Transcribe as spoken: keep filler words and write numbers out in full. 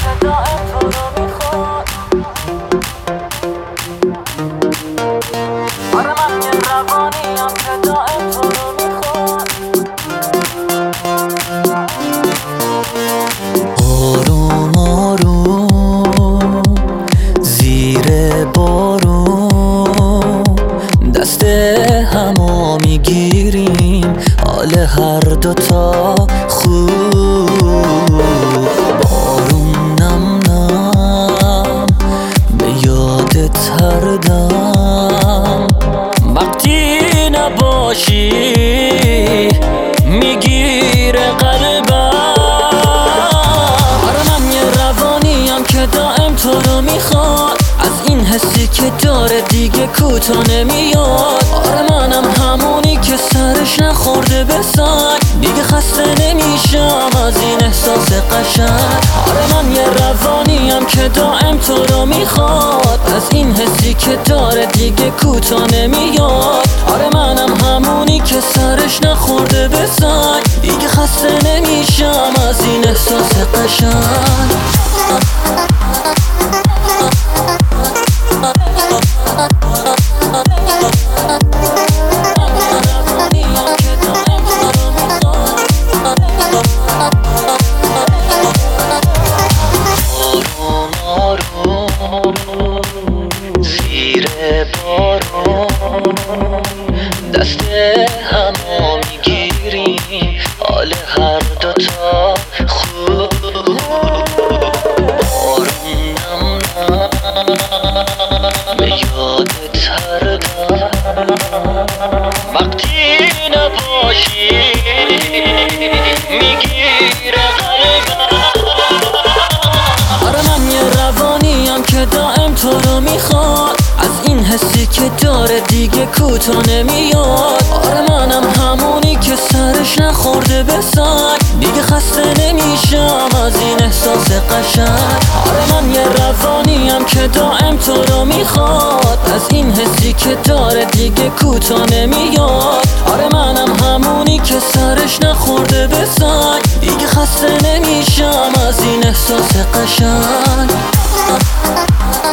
که دائم تو رو میخواد. آره من یه روانیم که دائم تو رو میخواد. آروم آروم زیر بارون دست همو میگیریم، حال هر دوتا خوب. بارون نم نم به یادت هر دم، وقتی نباشی میگیره قلبم. آره من یه روانیم که دائم تو رو میخواد، از این حسی که داره دیگه کوتا نمیاد. آره منم همونی که سرش نخورده به سنگ، دیگه خسته نمیشم از این احساس قشنگ. آره من یه روانیم که دائم تو رو میخواد، از این حسی که داره دیگه کوتا نمیاد. آره منم همونی که سرش نخورده به سنگ، دیگه خسته نمیشم از این احساس قشنگ. زیر بارون دست همو میگیریم، حال هر دوتا خوب. بارون نم نم به یادت هر دم، وقتی نباشی میگیره قلبم. آره من یه روانیم که دائم تو رو میخواد، از این حسی که داره دیگه کوتا نمیاد. آره منم همونی که سرش نخورده به سنگ، دیگه خسته نمیشم از این احساس قشنگ. آره من یه روانیم که دائم تو رو میخواد، از این حسی که داره دیگه کوتا نمیاد. آره منم همونی که سرش نخورده به سنگ، دیگه خسته نمیشم از این احساس قشنگ.